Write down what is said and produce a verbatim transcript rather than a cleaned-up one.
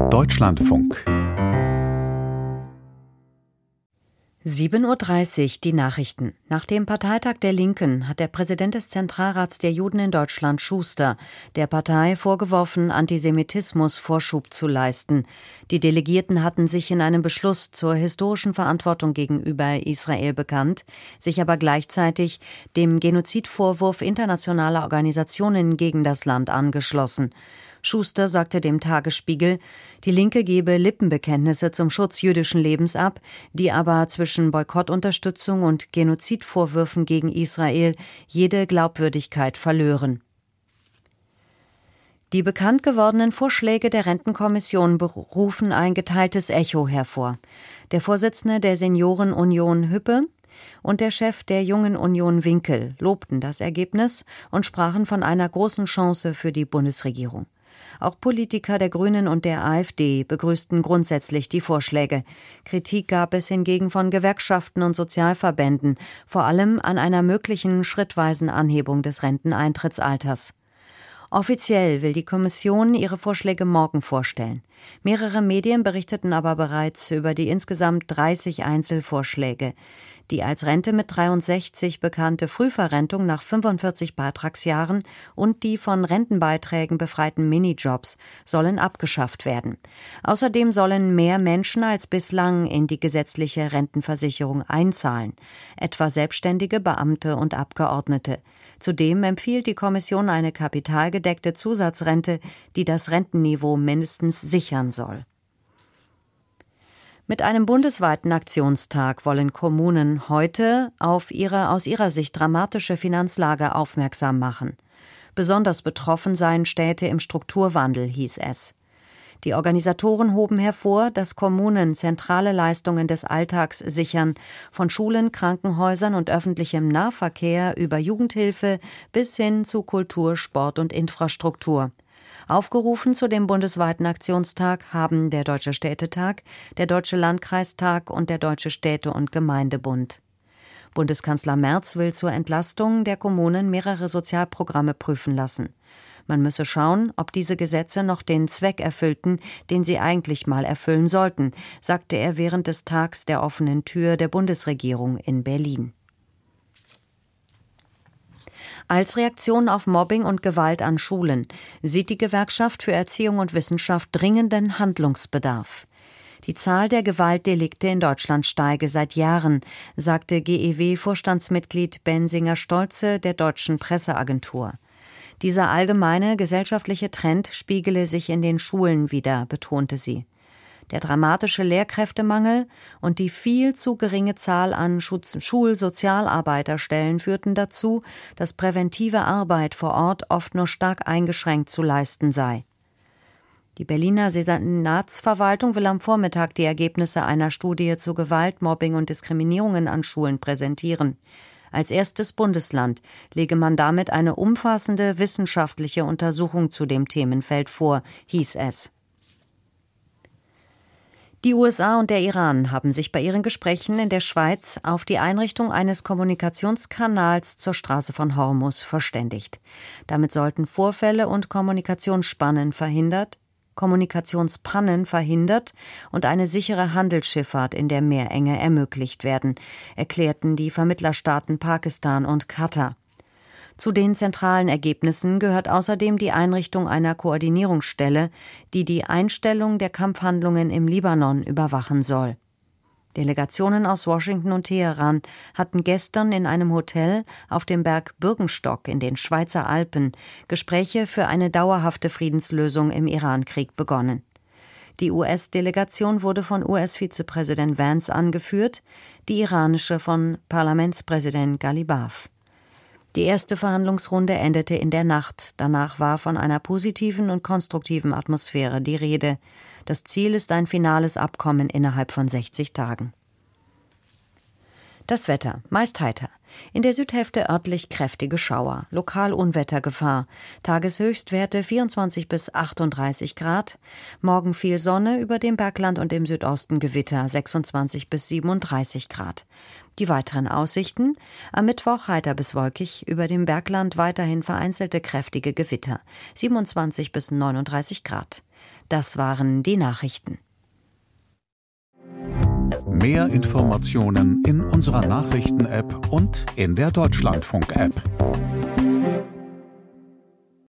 Deutschlandfunk. sieben Uhr dreißig, die Nachrichten. Nach dem Parteitag der Linken hat der Präsident des Zentralrats der Juden in Deutschland, Schuster, der Partei vorgeworfen, Antisemitismus Vorschub zu leisten. Die Delegierten hatten sich in einem Beschluss zur historischen Verantwortung gegenüber Israel bekannt, sich aber gleichzeitig dem Genozidvorwurf internationaler Organisationen gegen das Land angeschlossen. Schuster sagte dem Tagesspiegel, die Linke gebe Lippenbekenntnisse zum Schutz jüdischen Lebens ab, die aber zwischen Boykottunterstützung und Genozidvorwürfen gegen Israel jede Glaubwürdigkeit verlören. Die bekannt gewordenen Vorschläge der Rentenkommission rufen ein geteiltes Echo hervor. Der Vorsitzende der Seniorenunion Hüppe und der Chef der Jungen Union Winkel lobten das Ergebnis und sprachen von einer großen Chance für die Bundesregierung. Auch Politiker der Grünen und der AfD begrüßten grundsätzlich die Vorschläge. Kritik gab es hingegen von Gewerkschaften und Sozialverbänden, vor allem an einer möglichen schrittweisen Anhebung des Renteneintrittsalters. Offiziell will die Kommission ihre Vorschläge morgen vorstellen. Mehrere Medien berichteten aber bereits über die insgesamt dreißig Einzelvorschläge. Die als Rente mit dreiundsechzig bekannte Frühverrentung nach fünfundvierzig Beitragsjahren und die von Rentenbeiträgen befreiten Minijobs sollen abgeschafft werden. Außerdem sollen mehr Menschen als bislang in die gesetzliche Rentenversicherung einzahlen, etwa Selbstständige, Beamte und Abgeordnete. Zudem empfiehlt die Kommission eine kapitalgedeckte Zusatzrente, die das Rentenniveau mindestens sichern soll. Mit einem bundesweiten Aktionstag wollen Kommunen heute auf ihre aus ihrer Sicht dramatische Finanzlage aufmerksam machen. Besonders betroffen seien Städte im Strukturwandel, hieß es. Die Organisatoren hoben hervor, dass Kommunen zentrale Leistungen des Alltags sichern, von Schulen, Krankenhäusern und öffentlichem Nahverkehr über Jugendhilfe bis hin zu Kultur, Sport und Infrastruktur. Aufgerufen zu dem bundesweiten Aktionstag haben der Deutsche Städtetag, der Deutsche Landkreistag und der Deutsche Städte- und Gemeindebund. Bundeskanzler Merz will zur Entlastung der Kommunen mehrere Sozialprogramme prüfen lassen. Man müsse schauen, ob diese Gesetze noch den Zweck erfüllten, den sie eigentlich mal erfüllen sollten, sagte er während des Tags der offenen Tür der Bundesregierung in Berlin. Als Reaktion auf Mobbing und Gewalt an Schulen sieht die Gewerkschaft für Erziehung und Wissenschaft dringenden Handlungsbedarf. Die Zahl der Gewaltdelikte in Deutschland steige seit Jahren, sagte G E W-Vorstandsmitglied Bensinger-Stolze der Deutschen Presseagentur. Dieser allgemeine gesellschaftliche Trend spiegele sich in den Schulen wider, betonte sie. Der dramatische Lehrkräftemangel und die viel zu geringe Zahl an Schulsozialarbeiterstellen führten dazu, dass präventive Arbeit vor Ort oft nur stark eingeschränkt zu leisten sei. Die Berliner Senatsverwaltung will am Vormittag die Ergebnisse einer Studie zu Gewalt, Mobbing und Diskriminierungen an Schulen präsentieren. Als erstes Bundesland lege man damit eine umfassende wissenschaftliche Untersuchung zu dem Themenfeld vor, hieß es. Die U S A und der Iran haben sich bei ihren Gesprächen in der Schweiz auf die Einrichtung eines Kommunikationskanals zur Straße von Hormuz verständigt. Damit sollten Vorfälle und Kommunikationsspannen verhindert, Kommunikationspannen verhindert und eine sichere Handelsschifffahrt in der Meerenge ermöglicht werden, erklärten die Vermittlerstaaten Pakistan und Katar. Zu den zentralen Ergebnissen gehört außerdem die Einrichtung einer Koordinierungsstelle, die die Einstellung der Kampfhandlungen im Libanon überwachen soll. Delegationen aus Washington und Teheran hatten gestern in einem Hotel auf dem Berg Bürgenstock in den Schweizer Alpen Gespräche für eine dauerhafte Friedenslösung im Irankrieg begonnen. Die U S-Delegation wurde von U S-Vizepräsident Vance angeführt, die iranische von Parlamentspräsident Ghalibaf. Die erste Verhandlungsrunde endete in der Nacht. Danach war von einer positiven und konstruktiven Atmosphäre die Rede. Das Ziel ist ein finales Abkommen innerhalb von sechzig Tagen. Das Wetter, meist heiter. In der Südhälfte örtlich kräftige Schauer, lokal Unwettergefahr. Tageshöchstwerte vierundzwanzig bis achtunddreißig Grad. Morgen viel Sonne, über dem Bergland und im Südosten Gewitter, sechsundzwanzig bis siebenunddreißig Grad. Die weiteren Aussichten: am Mittwoch heiter bis wolkig, über dem Bergland weiterhin vereinzelte kräftige Gewitter, siebenundzwanzig bis neununddreißig Grad. Das waren die Nachrichten. Mehr Informationen in unserer Nachrichten-App und in der Deutschlandfunk-App.